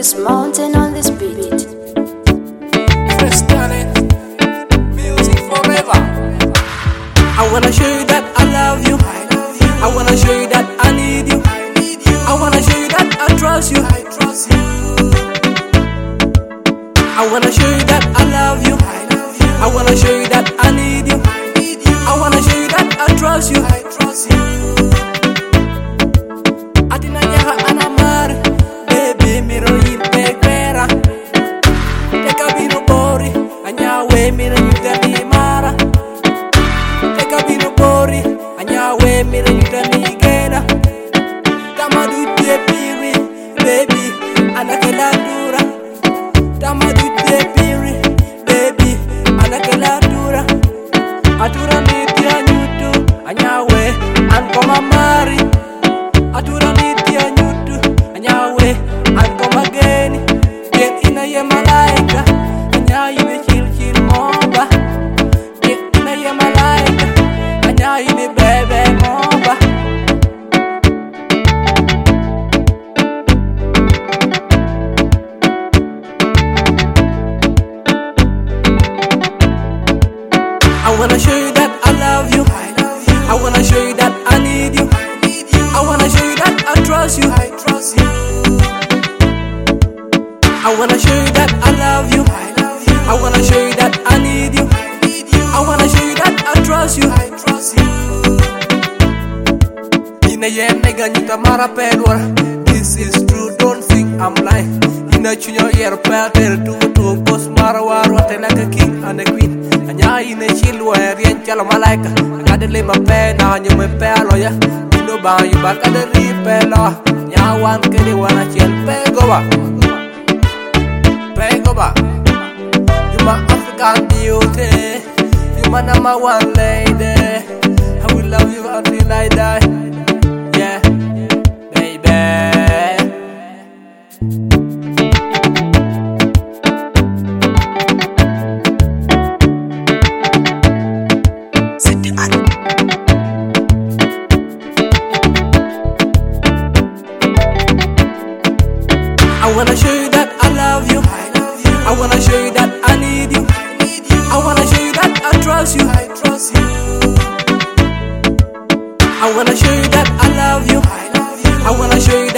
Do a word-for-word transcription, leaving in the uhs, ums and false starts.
this mountain on this beat. Fresh talent, music forever. I wanna show you that I love you. I wanna show you that I need you. I wanna show you that I trust you. I wanna show you that I love you. I wanna show you that I need you. I wanna show you that I trust you. Atina nyaha anamar, baby miro yimpe kwera. Teka bino bori, anyawe miro yudani mara. Teka bino bori, anyawe miro yudani gena. Tama dute piri, baby, anakela dura. Tama dute piri, baby, anakela dura. Atura nitia nyutu, anyawe, ankoma mari. Atura nitia nyutu, anyawe, ankoma geni. Get ina ye malaika, anyayi be chill chill moba. Get ina ye malaika, anyayi be bebe moba. I wanna show you that I love you. I wanna show you that I need you. I wanna show you that I trust you. I wanna show you that I love you. I wanna show you that I need you. I wanna show you that I trust you. Ina ye nega nyita mara pedwar. This is true, don't think I'm lying. Ina chunyo yer peter tu tu boss mara waro like a king and a queen. Anya ine chilwa rien chala malaika. Ngade le mape na nyume pe aloya. Ino ba yu ba kade ri pe la. Nya wan kede wana chel pe go ba. Pe go ba. You my African beauty. You my number one lady. I will love you until I die. Yeah, baby. I wanna show you that I love you. I wanna show you that I need you. I wanna show you that I trust you. I wanna show you that I love you. I wanna show you